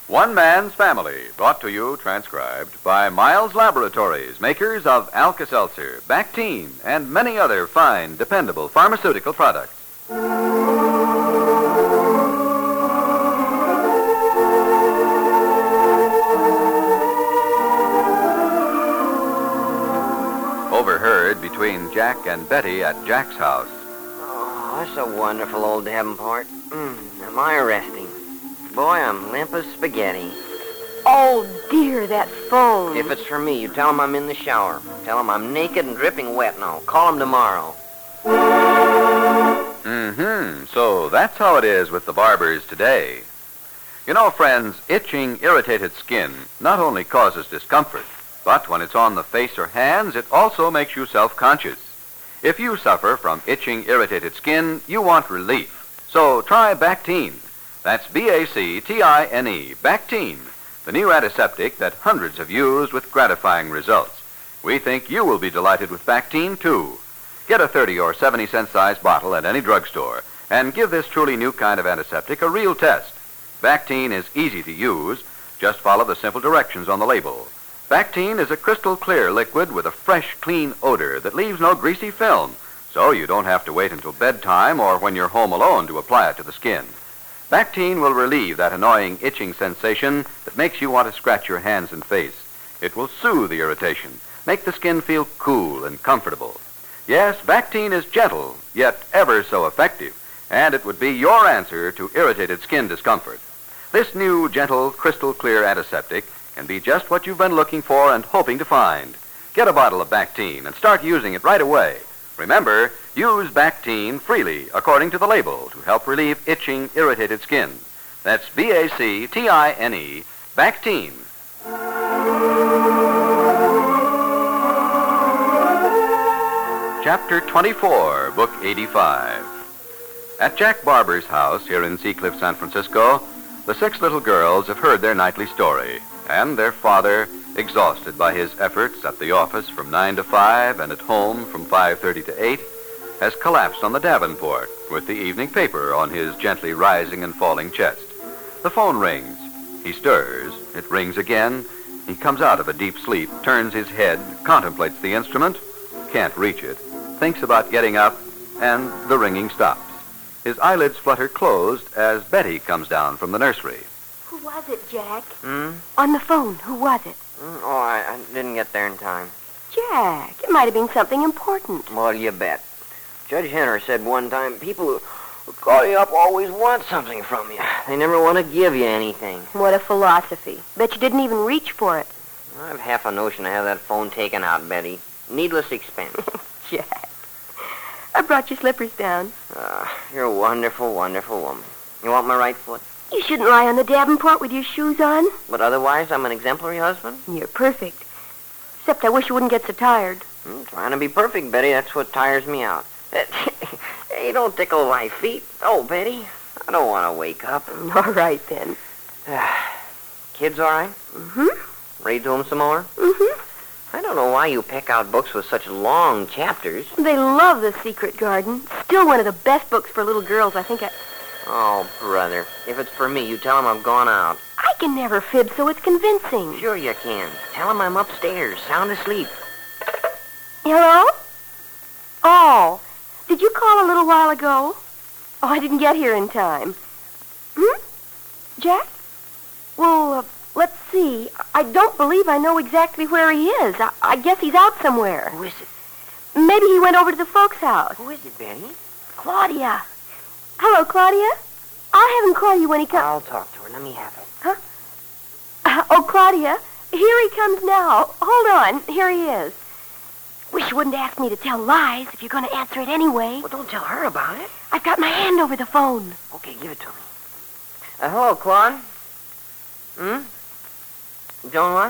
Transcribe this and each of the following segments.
One Man's Family, brought to you, transcribed, by Miles Laboratories, makers of Alka-Seltzer, Bactine, and many other fine, dependable pharmaceutical products. Overheard between Jack and Betty at Jack's house. Oh, that's a wonderful old Davenport. Am I resting? Boy, I'm limp as spaghetti. Oh, dear, that phone. If it's for me, you tell him I'm in the shower. Tell him I'm naked and dripping wet, and I'll call him tomorrow. So that's how it is with the barbers today. You know, friends, itching, irritated skin not only causes discomfort, but when it's on the face or hands, it also makes you self-conscious. If you suffer from itching, irritated skin, you want relief. So try Bactine. That's B-A-C-T-I-N-E, Bactine, the new antiseptic that hundreds have used with gratifying results. We think you will be delighted with Bactine, too. Get a 30 or 70-cent size bottle at any drugstore and give this truly new kind of antiseptic a real test. Bactine is easy to use. Just follow the simple directions on the label. Bactine is a crystal clear liquid with a fresh, clean odor that leaves no greasy film, so you don't have to wait until bedtime or when you're home alone to apply it to the skin. Bactine will relieve that annoying itching sensation that makes you want to scratch your hands and face. It will soothe the irritation, make the skin feel cool and comfortable. Yes, Bactine is gentle, yet ever so effective, and it would be your answer to irritated skin discomfort. This new, gentle, crystal clear antiseptic can be just what you've been looking for and hoping to find. Get a bottle of Bactine and start using it right away. Remember, use Bactine freely according to the label to help relieve itching, irritated skin. That's B-A-C-T-I-N-E, Bactine. Chapter 24, Book 85. At Jack Barber's house here in Seacliff, San Francisco, the 6 little girls have heard their nightly story, and their father, exhausted by his efforts at the office from 9 to 5 and at home from 5:30 to 8, has collapsed on the Davenport with the evening paper on his gently rising and falling chest. The phone rings. He stirs. It rings again. He comes out of a deep sleep, turns his head, contemplates the instrument, can't reach it, thinks about getting up, and the ringing stops. His eyelids flutter closed as Betty comes down from the nursery. Who was it, Jack? On the phone, who was it? I didn't get there in time. Jack, it might have been something important. Well, you bet. Judge Henner said one time, people who call you up always want something from you. They never want to give you anything. What a philosophy. Bet you didn't even reach for it. I have half a notion to have that phone taken out, Betty. Needless expense. Jack, I brought your slippers down. You're a wonderful, wonderful woman. You want my right foot? You shouldn't lie on the Davenport with your shoes on. But otherwise, I'm an exemplary husband? You're perfect. Except I wish you wouldn't get so tired. Trying to be perfect, Betty. That's what tires me out. Hey, don't tickle my feet. Oh, Betty, I don't want to wake up. All right, then. Kids all right? Mm-hmm. Read to them some more? Mm-hmm. I don't know why you pick out books with such long chapters. They love The Secret Garden. Still one of the best books for little girls, I think. Oh, brother, if it's for me, you tell them I've gone out. I can never fib, so it's convincing. Sure you can. Tell them I'm upstairs, sound asleep. Hello? Oh, did you call a little while ago? Oh, I didn't get here in time. Jack? Well, let's see. I don't believe I know exactly where he is. I guess he's out somewhere. Who is it? Maybe he went over to the folks' house. Who is it, Betty? Claudia. Hello, Claudia. I'll have him call you when he comes. I'll talk to her. Let me have it. Huh? Oh, Claudia, here he comes now. Hold on. Here he is. Wish you wouldn't ask me to tell lies if you're going to answer it anyway. Well, don't tell her about it. I've got my hand over the phone. Okay, give it to me. Hello, Claude. Doing what?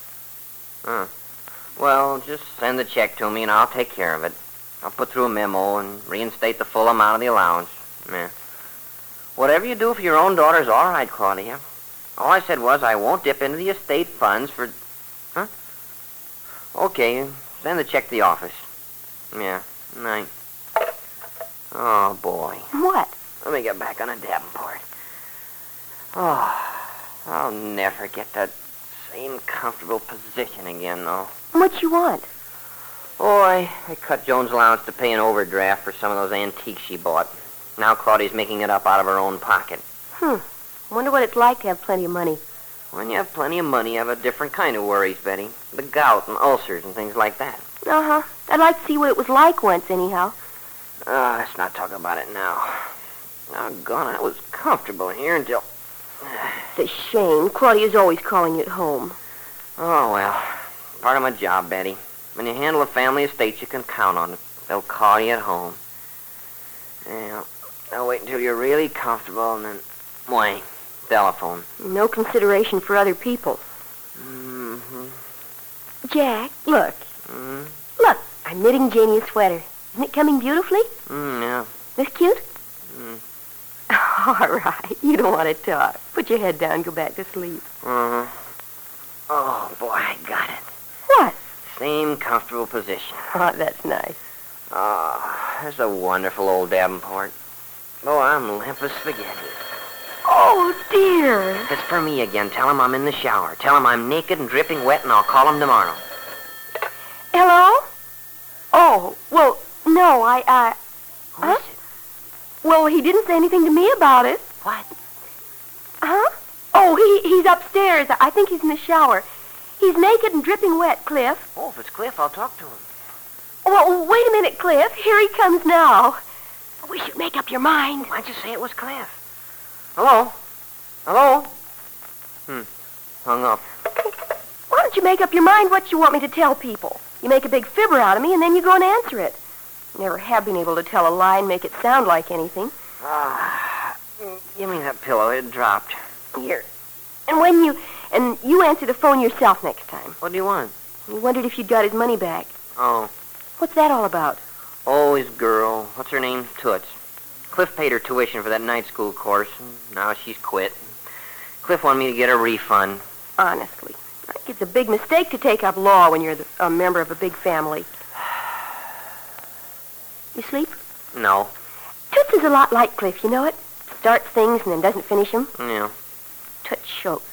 Well, just send the check to me and I'll take care of it. I'll put through a memo and reinstate the full amount of the allowance. Yeah. Whatever you do for your own daughter's all right, Claudia. All I said was I won't dip into the estate funds for... Huh? Okay, send the check to the office. Yeah, night. Oh, boy. What? Let me get back on a Davenport. Oh, I'll never get that same comfortable position again, though. What you want? Oh, I cut Joan's allowance to pay an overdraft for some of those antiques she bought. Now Claudia's making it up out of her own pocket. Wonder what it's like to have plenty of money. When you have plenty of money, you have a different kind of worries, Betty. The gout and ulcers and things like that. Uh-huh. I'd like to see what it was like once, anyhow. Let's not talk about it now. Doggone, I was comfortable here until... It's a shame. Claudia's always calling you at home. Oh, well. Part of my job, Betty. When you handle a family estate, you can count on it. They'll call you at home. Yeah, they'll wait until you're really comfortable and then... Why? Telephone. No consideration for other people. Mm-hmm. Jack, look. Mm-hmm. Look, I'm knitting Janie a sweater. Isn't it coming beautifully? Yeah. This cute? Mm. All right. You don't want to talk. Put your head down and go back to sleep. Uh-huh. Oh, boy, I got it. What? Same comfortable position. Oh, that's nice. Oh, there's a wonderful old Davenport. Oh, I'm limp as spaghetti. Oh, dear. It's for me again. Tell him I'm in the shower. Tell him I'm naked and dripping wet, and I'll call him tomorrow. Hello? Oh, well, no, Who is it? Well, he didn't say anything to me about it. What? Huh? Oh, he's upstairs. I think he's in the shower. He's naked and dripping wet, Cliff. Oh, if it's Cliff, I'll talk to him. Well, wait a minute, Cliff. Here he comes now. We should make up your mind. Why'd you say it was Cliff? Hello? Hello? Hung up. Why don't you make up your mind what you want me to tell people? You make a big fibber out of me, and then you go and answer it. Never have been able to tell a lie and make it sound like anything. Give me that pillow. It dropped. Here. And you answer the phone yourself next time. What do you want? He wondered if you'd got his money back. Oh. What's that all about? Oh, his girl. What's her name? Toots. Cliff paid her tuition for that night school course, and now she's quit. Cliff wanted me to get a refund. Honestly, I think it's a big mistake to take up law when you're a member of a big family. You sleep? No. Toots is a lot like Cliff, you know it? Starts things and then doesn't finish them. Yeah. Toots shows.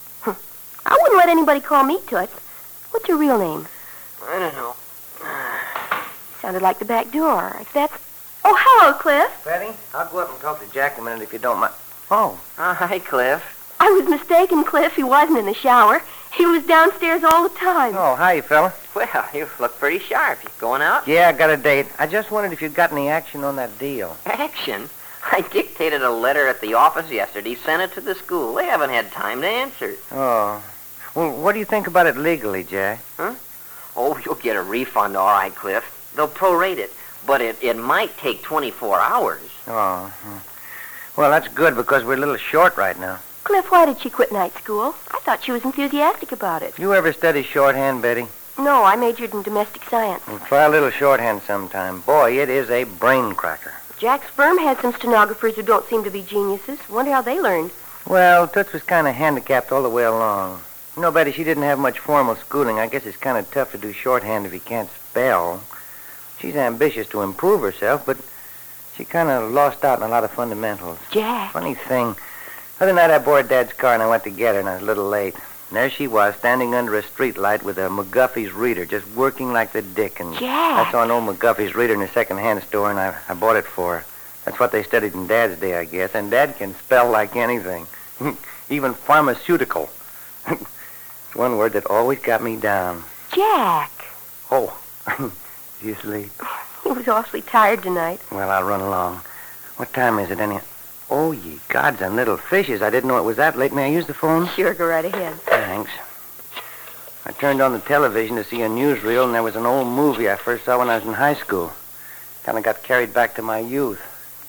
I wouldn't let anybody call me Toots. What's your real name? I don't know. Sounded like the back door. If that's... Oh, hello, Cliff. Betty, I'll go up and talk to Jack a minute if you don't mind. Oh. Hi, Cliff. I was mistaken, Cliff. He wasn't in the shower. He was downstairs all the time. Oh, hi, fella. Well, you look pretty sharp. You going out? Yeah, I got a date. I just wondered if you'd got any action on that deal. Action? I dictated a letter at the office yesterday, sent it to the school. They haven't had time to answer it. Oh. Well, what do you think about it legally, Jack? Huh? Oh, you'll get a refund, all right, Cliff. They'll prorate it, but it might take 24 hours. Oh. Well, that's good because we're a little short right now. Cliff, why did she quit night school? I thought she was enthusiastic about it. You ever study shorthand, Betty? No, I majored in domestic science. Well, try a little shorthand sometime. Boy, it is a brain cracker. Jack's firm had some stenographers who don't seem to be geniuses. Wonder how they learned. Well, Toots was kind of handicapped all the way along. You know, Betty, she didn't have much formal schooling. I guess it's kind of tough to do shorthand if you can't spell. She's ambitious to improve herself, but she kind of lost out on a lot of fundamentals. Jack. Funny thing, other night I boarded Dad's car and I went to get her and I was a little late. And there she was, standing under a street light with a McGuffey's reader, just working like the dickens. Jack. I saw an old McGuffey's reader in a second-hand store and I bought it for her. That's what they studied in Dad's day, I guess. And Dad can spell like anything. Even pharmaceutical. It's one word that always got me down. Jack. Oh, is he asleep? He was awfully tired tonight. Well, I'll run along. What time is it, any... Oh, ye gods and little fishes. I didn't know it was that late. May I use the phone? Sure, go right ahead. Thanks. I turned on the television to see a newsreel, and there was an old movie I first saw when I was in high school. Kind of got carried back to my youth.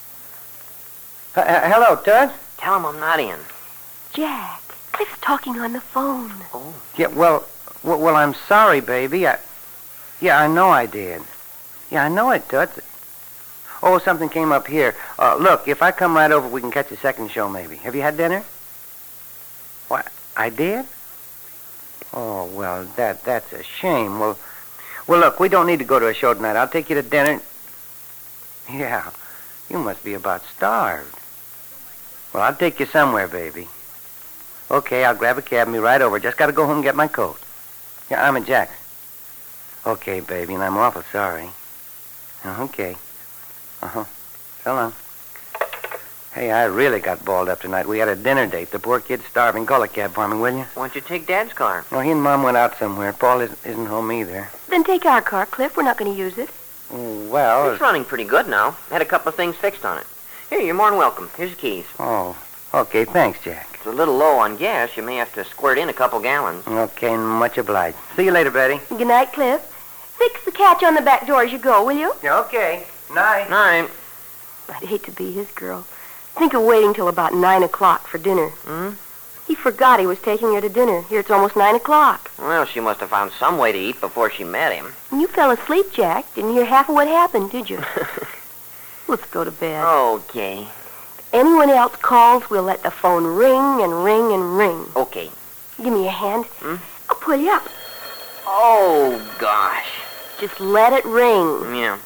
Hello, Toots? Tell him I'm not in. Jack, Cliff's talking on the phone. Oh. Yeah, well, I'm sorry, baby. I know I did. Yeah, I know it, Toots. Oh, something came up here. Look, if I come right over, we can catch a second show, maybe. Have you had dinner? What? I did? Oh, well, that's a shame. Well, look, we don't need to go to a show tonight. I'll take you to dinner. Yeah, you must be about starved. Well, I'll take you somewhere, baby. Okay, I'll grab a cab and be right over. Just got to go home and get my coat. Yeah, I'm at Jack's. Okay, baby, and I'm awful sorry. Okay. Uh-huh. So long. Hey, I really got balled up tonight. We had a dinner date. The poor kid's starving. Call a cab for me, will you? Why don't you take Dad's car? No, he and Mom went out somewhere. Paul isn't home either. Then take our car, Cliff. We're not going to use it. Well... It's running pretty good now. Had a couple of things fixed on it. Here, you're more than welcome. Here's the keys. Oh, okay. Thanks, Jack. It's a little low on gas. You may have to squirt in a couple gallons. Okay, much obliged. See you later, Betty. Good night, Cliff. Fix the catch on the back door as you go, will you? Yeah, okay. Night. Night. I'd hate to be his girl. Think of waiting till about 9 o'clock for dinner. Hmm? He forgot he was taking her to dinner. Here it's almost 9 o'clock. Well, she must have found some way to eat before she met him. And you fell asleep, Jack. Didn't hear half of what happened, did you? Let's go to bed. Okay. If anyone else calls, we'll let the phone ring and ring and ring. Okay. Give me a hand. Hmm? I'll pull you up. Oh, gosh. Just let it ring. Yeah.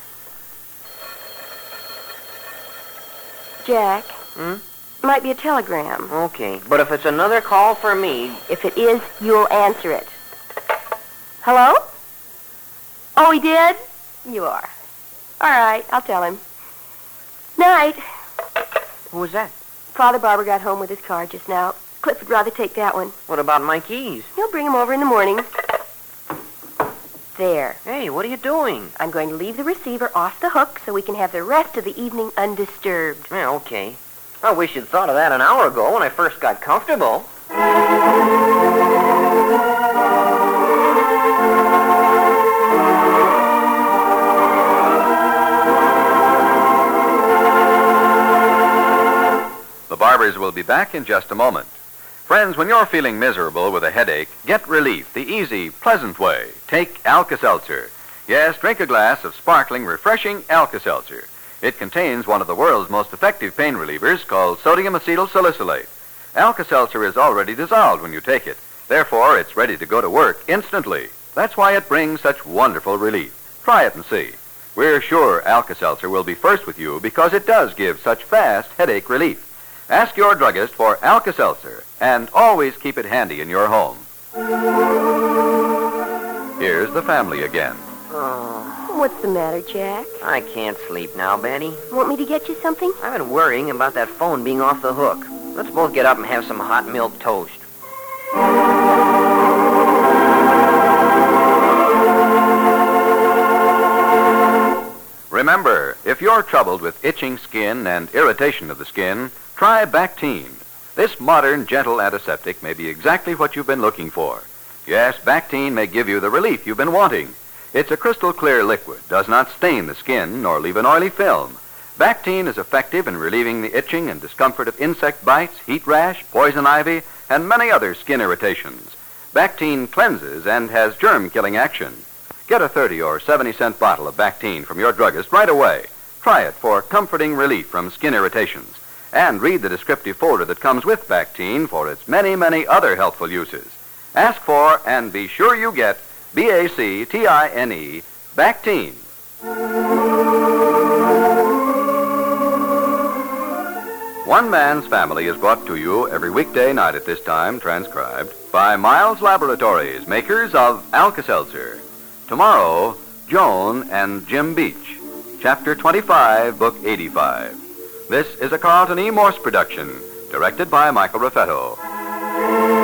Jack. Hmm? Might be a telegram. Okay. But if it's another call for me... If it is, you'll answer it. Hello? Oh, he did? You are. All right, I'll tell him. Night. Who was that? Father Barber got home with his car just now. Cliff would rather take that one. What about my keys? He'll bring them over in the morning. There. Hey, what are you doing? I'm going to leave the receiver off the hook so we can have the rest of the evening undisturbed. Yeah, okay. I wish you'd thought of that an hour ago when I first got comfortable. The Barbers will be back in just a moment. Friends, when you're feeling miserable with a headache, get relief the easy, pleasant way. Take Alka-Seltzer. Yes, drink a glass of sparkling, refreshing Alka-Seltzer. It contains one of the world's most effective pain relievers called sodium acetyl salicylate. Alka-Seltzer is already dissolved when you take it. Therefore, it's ready to go to work instantly. That's why it brings such wonderful relief. Try it and see. We're sure Alka-Seltzer will be first with you because it does give such fast headache relief. Ask your druggist for Alka-Seltzer, and always keep it handy in your home. Here's the family again. Oh, What's the matter, Jack? I can't sleep now, Betty. Want me to get you something? I've been worrying about that phone being off the hook. Let's both get up and have some hot milk toast. Remember, if you're troubled with itching skin and irritation of the skin, try Bactine. This modern, gentle antiseptic may be exactly what you've been looking for. Yes, Bactine may give you the relief you've been wanting. It's a crystal clear liquid, does not stain the skin nor leave an oily film. Bactine is effective in relieving the itching and discomfort of insect bites, heat rash, poison ivy, and many other skin irritations. Bactine cleanses and has germ-killing action. Get a 30 or 70-cent bottle of Bactine from your druggist right away. Try it for comforting relief from skin irritations. And read the descriptive folder that comes with Bactine for its many, many other helpful uses. Ask for and be sure you get Bactine, Bactine. One Man's Family is brought to you every weekday night at this time, transcribed, by Miles Laboratories, makers of Alka-Seltzer. Tomorrow, Joan and Jim Beach. Chapter 25, Book 85. This is a Carlton E. Morse production, directed by Michael Raffetto.